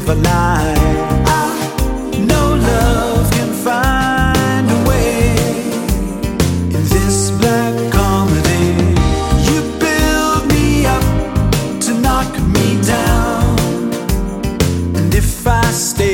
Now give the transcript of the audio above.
live a lie. I know love can find a way in this black comedy. You build me up to knock me down, and if I stay